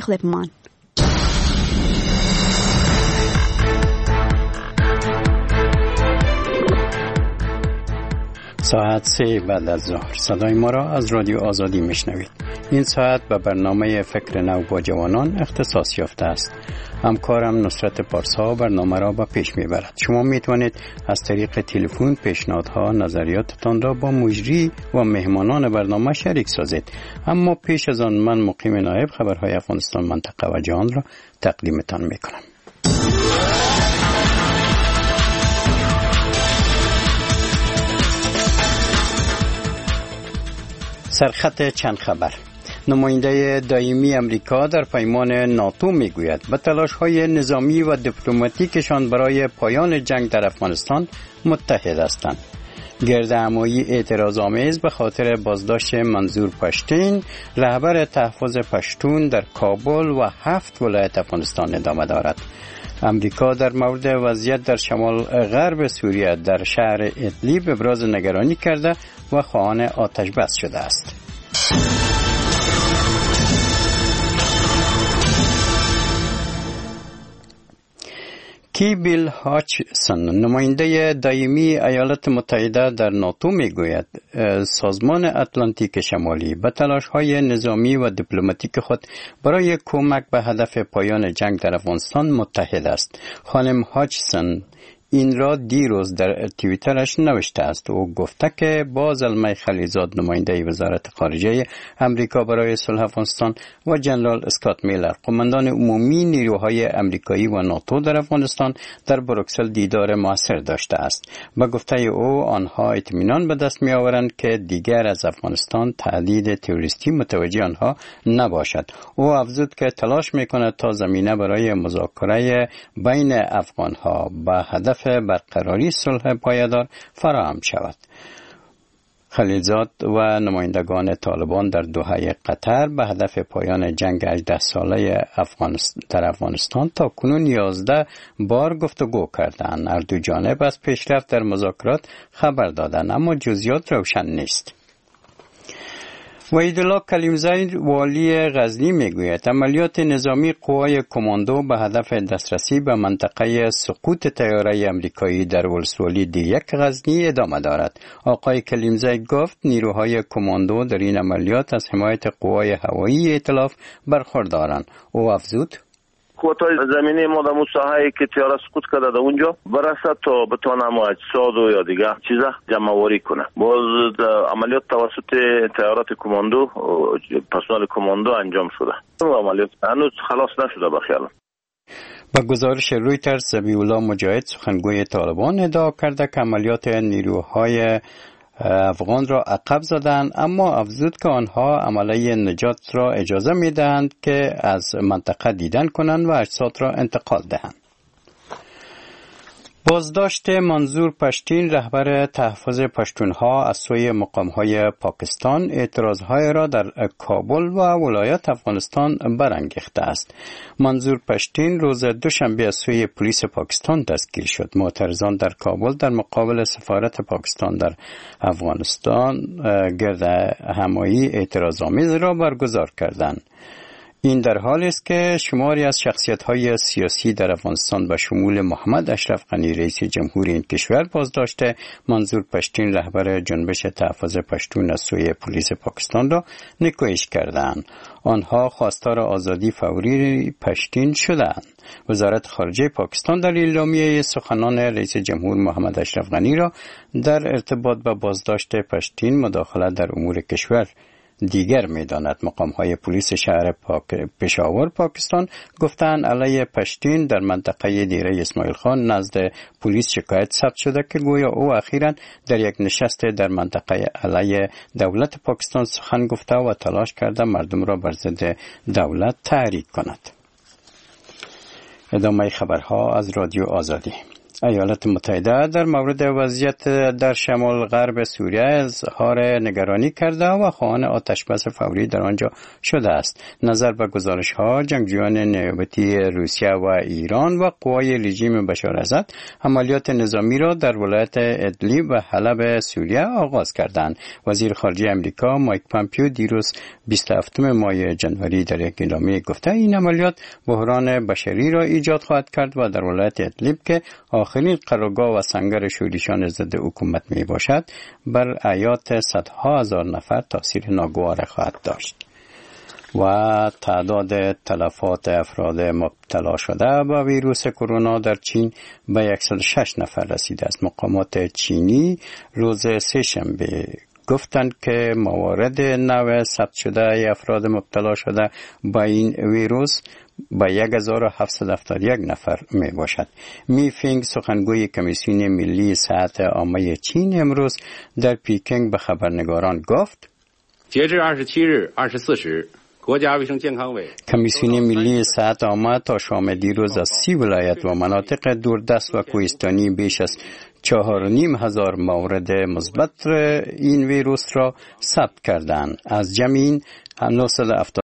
بمان. ساعت 3 بعد از ظهر صدای ما را از رادیو آزادی میشنوید. این ساعت به برنامه فکر نو با جوانان اختصاص یافته است. همکارم نصرت پارسا برنامه را به پیش میبرد. شما میتوانید از طریق تلفن پیشنهادها، نظریاتتان را با مجری و مهمانان برنامه شریک سازید. اما پیش از آن من مقیم نایب خبرهای افغانستان منطقه و جهان را تقدیمتان میکنم. سرخط چند خبر. نماینده دائمی امریکا در پیمان ناتو میگوید به تلاش‌های نظامی و دیپلماتیکشان برای پایان جنگ در افغانستان متحد هستند. گردهمایی اعتراض‌آمیز به خاطر بازداشت منظور پشتین، رهبر تحفظ پشتون در کابل و 7 ولایت افغانستان ادامه دارد. امریکا در مورد وضعیت در شمال غرب سوریه در شهر ادلیب ابراز نگرانی کرده و خواهان آتش بس شده است. کی بیل هاچسون، نماینده دائمی ایالات متحده در ناتو میگوید سازمان اتلانتیک شمالی به تلاش‌های نظامی و دیپلماتیک خود برای کمک به هدف پایان جنگ در افغانستان متحد است. خانم هاچسون این را دیروز در توییترش نوشته است. او گفته که با زلمه خلیزاد، نماینده وزارت خارجه امریکا برای صلح افغانستان، و جنرال اسکات میلر، قماندان عمومی نیروهای امریکایی و ناتو در افغانستان، در بروکسل دیدار موثر داشته است. با گفته او آنها اطمینان به دست می آورند که دیگر از افغانستان تهدید تروریستی متوجه آنها نباشد. او افزود که تلاش می کند تا زمینه برای مذاکره بین افغانها به هدف برقراری صلح پایدار فراهم شود. خلیلزاد و نمایندگان طالبان در دوحه قطر به هدف پایان جنگ 18 ساله در افغانستان تا کنون 11 بار گفتگو کردند. هر دو جانب از پیشرفت در مذاکرات خبر دادند، اما جزئیات روشن نیست. وحیدالله کلیمزی والی غزنی میگوید عملیات نظامی قوای کماندو به هدف دسترسی به منطقه سقوط طیاره امریکایی در ولسوالی دی 1 غزنی ادامه دارد. آقای کلیمزی گفت نیروهای کماندو در این عملیات از حمایت قوای هوایی ائتلاف برخوردارند. او افزود قوت‌های زمینی ما در ساحه‌ای که طیاره سقوط کرده در اونجا برسد تا بتونه اجساد و یا دیگه چیزا جمع‌آوری کنه. باز عملیات توسط طیارات کماندو، پرسنل کماندو انجام شده. عملیات هنوز خلاص نشده به خیال. با گزارش رویترز، ذبیح الله مجاهد، سخنگوی طالبان، ادعا کرده که عملیات نیروهای افغان را عقب زدند، اما افزود که آنها عملیه نجات را اجازه میدهند که از منطقه دیدن کنند و اجساد را انتقال دهند. بازداشت منظور پشتین، رهبر تحفظ پشتونها، از سوی مقام‌های پاکستان اعتراضهای را در کابل و ولایت افغانستان برانگیخته است. منظور پشتین روز دوشنبه از سوی پلیس پاکستان دستگیر شد. معترضان در کابل در مقابل سفارت پاکستان در افغانستان گردهمایی اعتراض‌آمیز را برگزار کردند. این در حالی است که شماری از شخصیت‌های سیاسی در افغانستان به شمول محمد اشرف غنی، رئیس جمهوری این کشور، بازداشت منظور پشتین، رهبر جنبش تحفظ پشتون، از سوی پلیس پاکستان را نکوهش کردند. آنها خواستار آزادی فوری پشتین شدند. وزارت خارجه پاکستان در اعلامیه سخنان رئیس جمهور محمد اشرف غنی را در ارتباط با بازداشت پشتین مداخله در امور کشور دیگر می‌داند. مقام‌های پلیس شهر پشاور پاکستان گفتند علیه پشتین در منطقه دیره اسماعیل خان نزد پلیس شکایت ثبت شده که گویا او اخیراً در یک نشست در منطقه علیه دولت پاکستان سخن گفته و تلاش کرده مردم را بر ضد دولت تحریک کند. ادامه خبرها از رادیو آزادی. ایالات متحده در مورد وضعیت در شمال غرب سوریه اظهار نگرانی کرده و خواهان آتشبس فوری در آنجا شده است. نظر به گزارش ها، جنگجویان نیابتی روسیه و ایران و قوای رژیم بشار اسد عملیات نظامی را در ولایت ادلیب و حلب سوریه آغاز کردند. وزیر خارجه امریکا مایک پامپیو دیروز 27 ماه جنوری در یک اعلامیه گفته این عملیات بحران بشری را ایجاد خواهد کرد و در ولایت ادلیب که آخرین قرارگاه و سنگر شورشیان ضد حکومت می باشد بر حیات صدها هزار نفر تاثیر ناگوار خواهد داشت. و تعداد تلفات افراد مبتلا شده به ویروس کرونا در چین به 106 نفر رسیده است. مقامات چینی روز سه‌شنبه گفتند که موارد نو ثبت شده افراد مبتلا شده با این ویروس با 1771 نفر می باشد. می فینگ سخنگوی کمیسیون ملی صحت عامه چین امروز در پیکنگ به خبرنگاران گفت کمیسیون ملی صحت عامه تا شام دیروز از 30 ولایت و مناطق دوردست و کوهستانی بیش از 4,500 مورد مثبت این ویروس را ثبت کردند. از جمعی 970